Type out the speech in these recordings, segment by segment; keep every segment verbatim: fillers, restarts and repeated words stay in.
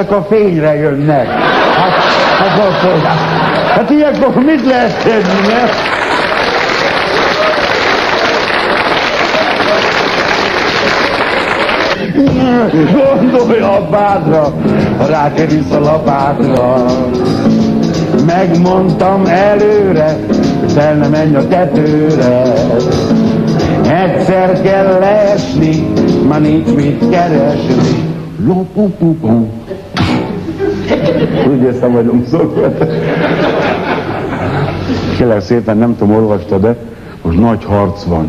a fényre jönnek. Hát, hát, hát, hát, hát ilyenkor mit lehet tenni, ne? Gondolj apádra, ha rákerülsz a lapátra. Megmondtam előre, fel ne menj a tetőre. Egyszer kell leesni, ma nincs mit keresni. Lopupupú. Úgy érzem vagyunk szokva. Kérlek szépen, nem tudom, olvasta, de most nagy harc van.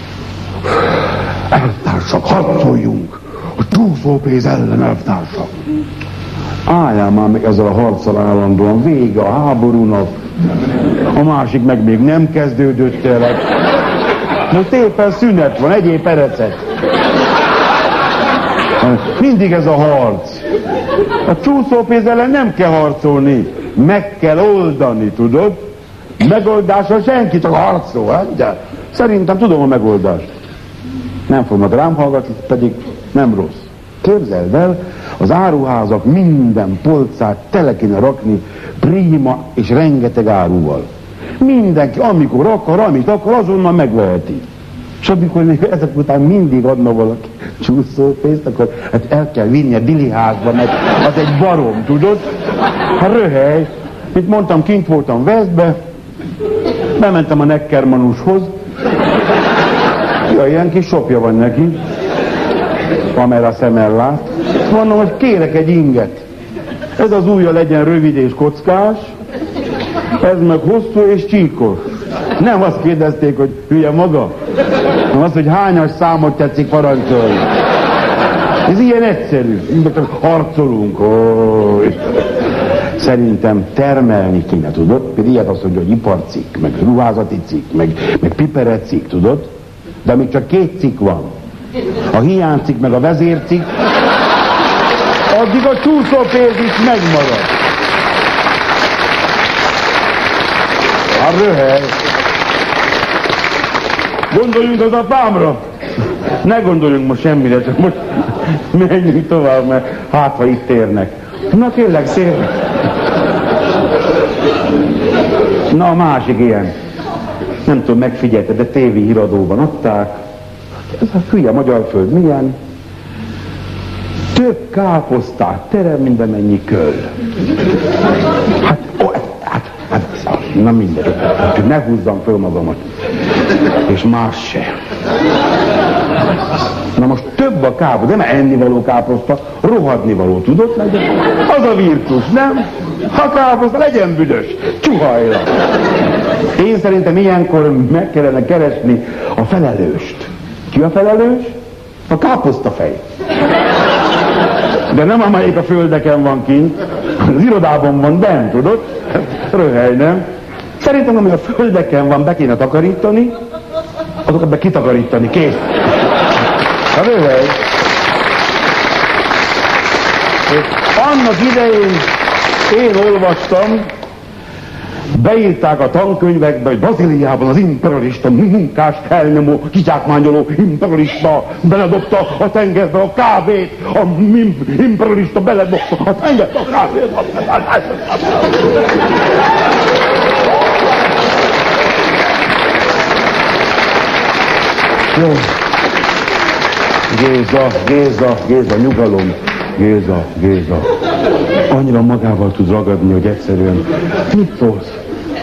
Elvtársak, harcoljunk! A csúszópénz ellen, elvtársak! Álljál már meg ezzel a harccal állandóan, vége a háborúnak. A másik meg még nem kezdődött el. Most éppen szünet van, egyéb perecet. Mindig ez a harc. A csúszópénz ellen nem kell harcolni, meg kell oldani, tudod? Megoldásra senki csak harcol, hát? De szerintem tudom a megoldást. Nem fognak rám hallgatni, pedig nem rossz. Képzeld el, az áruházak minden polcát tele kéne rakni prima és rengeteg áruval. Mindenki, amikor akar, amit akar, azonnal megveheti. És amikor még ezek után mindig adna valaki csúszópénzt, akkor hát el kell vinni a diliházba, mert az egy barom, tudod? Hát röhely. Mint mondtam, kint voltam Veszbe, bementem a Neckermanushoz. Ja, ilyen kis sopja van neki, kamera szemmel lát. Mondom, hogy kérek egy inget. Ez az ujja legyen rövid és kockás, ez meg hosszú és csíkos. Nem azt kérdezték, hogy hülye maga, hanem azt, hogy hányas számot tetszik parancsolni. Ez ilyen egyszerű. Harcolunk. Ó, szerintem termelni kéne, tudod? Például ilyet azt mondja, hogy iparcikk, meg ruházati cikk, meg, meg piperecikk, tudod? De még csak két cikk van. A hiánycikk meg a vezércikk, addig a csúszópénz is megmarad. A röhely. Gondoljunk az apámra. Ne gondoljunk most semmire, csak most menjünk tovább, mert hát ha itt érnek. Na kérlek szépen. Na a másik ilyen. Nem tudom, megfigyelte, de tévéhíradóban adták. Ez a hülye magyar föld milyen? Több káposztát terem, mint amennyi köl. Hát, ó, hát, hát, na mindegy. Ne húzzam föl magamat. És más se. Na most több a káposzta, nem ennivaló káposzta, rohadnivaló, tudod? Az a virtus, nem? Ha káposzta, legyen büdös, csuhajra. Én szerintem ilyenkor meg kellene keresni a felelőst. Ki a felelős? A káposztafej. De nem amelyik a földeken van kint, az irodában van bent, tudod? Röhely, nem? Szerintem, ami a földeken van, be kéne takarítani, azokat be kitakarítani, kész. A röhely. Annak idején én olvastam, beírták a tankönyvekbe, hogy Brazíliában az imperialista munkást elnyomó, kizsákmányoló imperialista beledobta a tengerbe a kávét, a imperialista beledobta a tengerbe a kávét. Jó. Géza, Géza, Géza, nyugalom. Géza, Géza. Annyira magával tud ragadni, hogy egyszerűen mit szólsz?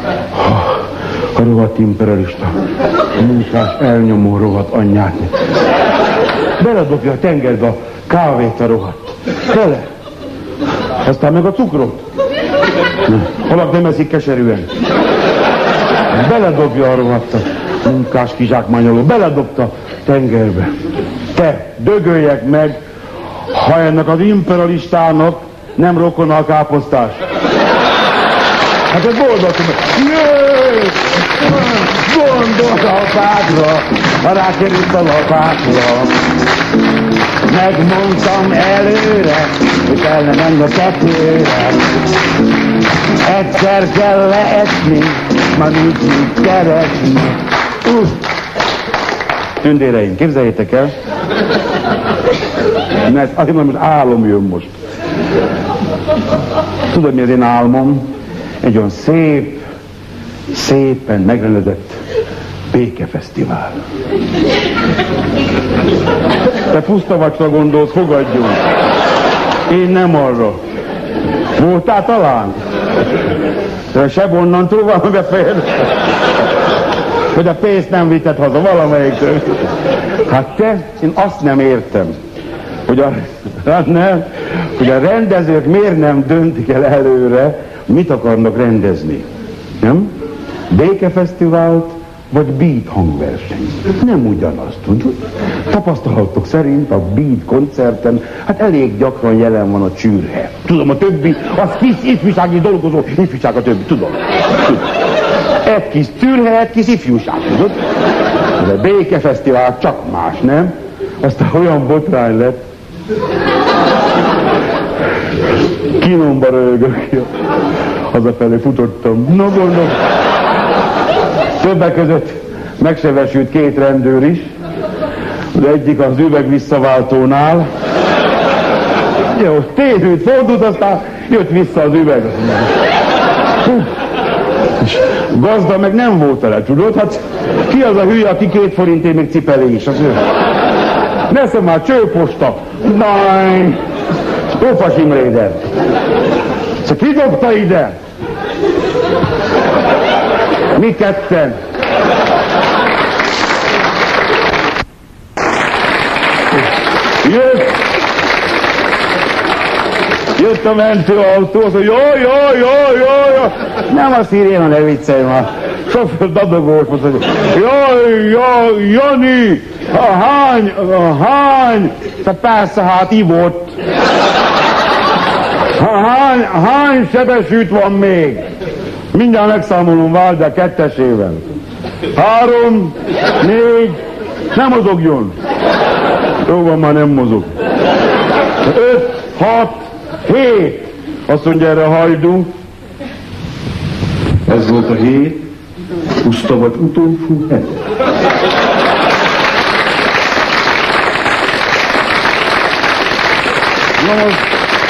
A rohadt imperialista, a munkás elnyomó rohadt anyját. Beledobja a tengerbe a kávét a rohadt. Bele. Aztán meg a cukrot. Halak nem eszik keserűen. Beledobja a rohadt a munkás kizsákmányoló. Beledobta tengerbe. Te, dögöljek meg, ha ennek az imperialistának nem rokona a káposztás. Hát ez boldog, jé! Gondolj a apádra, ha rákerült a lapátra. Megmondtam előre, hogy el ne menj a tetőre. Egyszer kell leesni, ma nincs mit keresni. Uh. Tündéreim, képzeljétek el, mert azért most álom jön most. Tudod, mi az én álmom? Egy olyan szép, szépen megrendezett békefesztivál. Te puszta vacsra gondolsz, fogadjunk. Én nem arra. Voltál talán? De sebb onnantól valami befejezett. Hogy a pénzt nem vitted haza valamelyiktől. Hát te, én azt nem értem, hogy a, hát nem, hogy a rendezők miért nem döntik el előre, mit akarnak rendezni. Nem? Békefesztivált, vagy beat hangverseny. Nem ugyanaz, tudod? Tapasztalatok szerint a beat koncerten, hát elég gyakran jelen van a csürhe. Tudom, a többi, az kis ifjúsági dolgozó, ifjúság a többi, tudom. tudom. Egy kis csürhe, egy kis ifjúság, tudod? De a békefesztivál csak más, nem? Aztán olyan botrány lett. Kínomba rögök. Hazafelé futottam. Na gondolom. Többek között megsebesült két rendőr is. Az egyik az üveg visszaváltónál. Jó, tévült, fordult, aztán jött vissza az üveg. És gazda meg nem volt vele, tudod? Hát ki az a hülye, aki két forintért még cipelé is, az ő? Neszem már, csőposta. Náj! Ófas Imréder. Szóval ki dobta ide? Mi ketten? Jött! Jött a mentőautó, az, hogy jaj, jaj, jaj, jaj, nem a sziréna, ne viccelj már. Sofőr dadogós, mondta, hogy jaj, jaj, Jani, a hány, a hány, tehát persze, hát ivott. Hány, hány sebesült van még? Mindjárt megszámolom, várj, de kettesével. Három, négy, nem mozogjon. Jó van, már nem mozog. Öt, hat, hét. Azt mondja erre a hajdú. Ez volt a hét. Puszta vagy utolsó het. Na most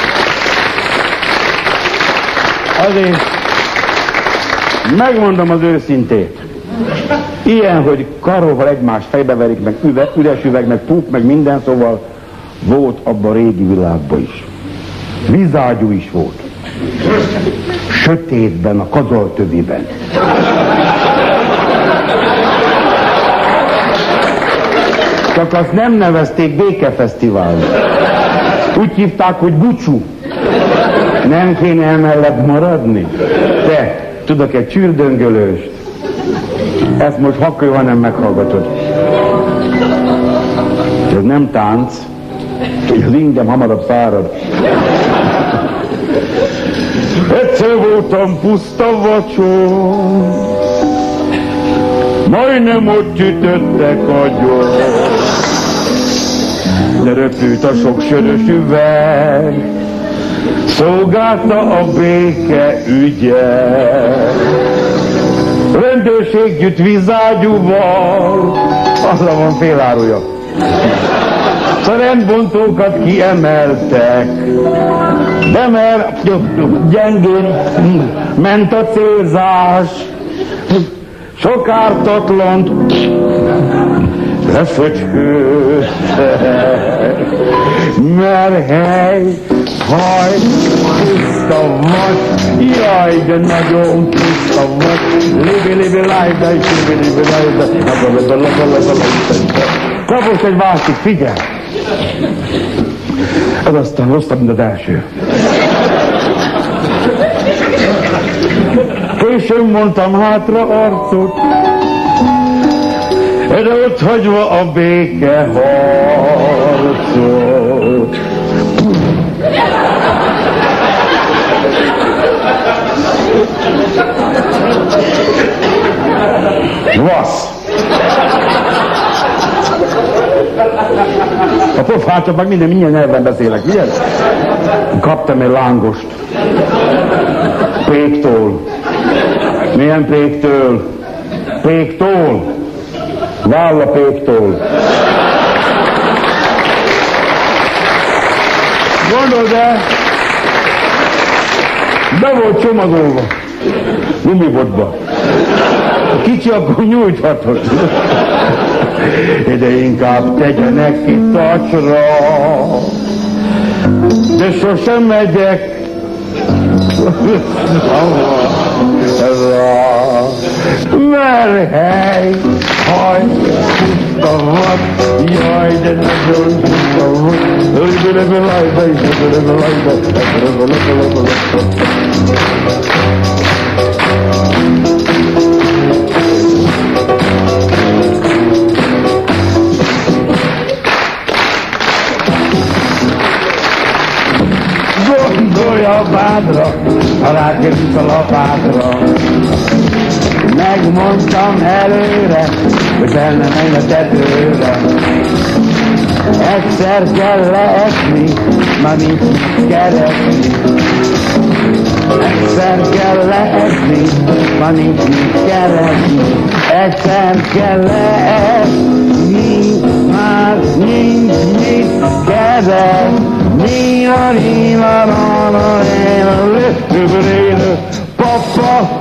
azért megmondom az őszintét. Ilyen, hogy karóval egymást fejbeverik, meg üveg, üres üveg, meg púp, meg minden, szóval volt abban a régi világban is. Vízágyú is volt. Sötétben, a kazaltöviben. Csak azt nem nevezték békefesztiválnak. Úgy hívták, hogy bucsú. Nem kéne emellett maradni? Te, tudok egy csürdöngölőst. Ezt most hakkő, ha nem meghallgatod. Ez nem tánc. Az ingem hamarabb szárad. Egyszer voltam puszta vacsor, majdnem ott ütöttek agyon, de röpült a sok sörös üveg, szolgálta a béke ügyet. Rendőrség gyűjt vízágyúval, azra van féláruja. A rendbontókat kiemeltek, de mert gyengén ment a célzás, sok ártatlant leföcskőztek, mert hely, haj, puszta vagy, jaj, de nagyon puszta vagy, libi, libi, lájda, libi, libi, lájda, na most egy másik, figyelj! Ez aztán rosszabb, mint az első. Későn mondtam hátra arcot, de ott hagyva a béke harcot. Vasz! A pofától meg minden, minden nyelven beszélek, ugye? Kaptam egy lángost. Péktól. Milyen péktől? Péktól. Válla péktól. Gondold el, Be volt csomagolva. Gumibotba. Kicsi, akkor nyújthatod. De inkább tegyenek ki tacsra. De sosem megyek. Mert hely, haj, puszta vad, jaj, de nagyon puszta vad. Örülök a lajba, és örülök a lajba, örülök a lajba. Gondolj a bádra, ha rákerült a lapátra. Megmondtam előre, hogy benne megy a tetőre. Egyszer kell leesni, már nincs mit keresni. Egyszer kell leesni, már nincs mit keresni. Egyszer kell leesni, már nincs mit keresni. Nina, Nina, Nina, Nina, Nina, Papa,